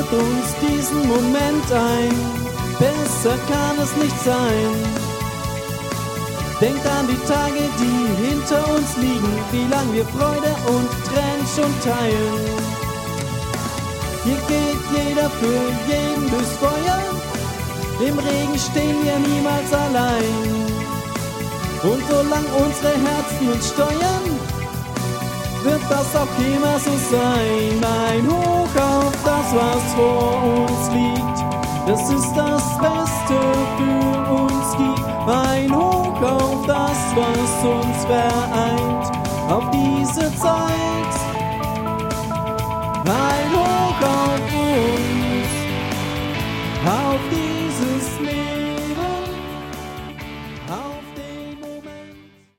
mit uns diesen Moment ein. Besser kann es nicht sein. Denkt an die Tage, die hinter uns liegen, wie lang wir Freude und Tränen schon teilen. Hier geht jeder für jeden durchs Feuer, im Regen stehen wir niemals allein. Und solange unsere Herzen uns steuern, wird das auch immer so sein. Ein Hoch auf das, was vor uns liegt, das ist das Beste für uns gibt. Ein Hoch auf das, was uns vereint, auf diese Zeit. Ein Hoch auf uns, auf dieses Leben.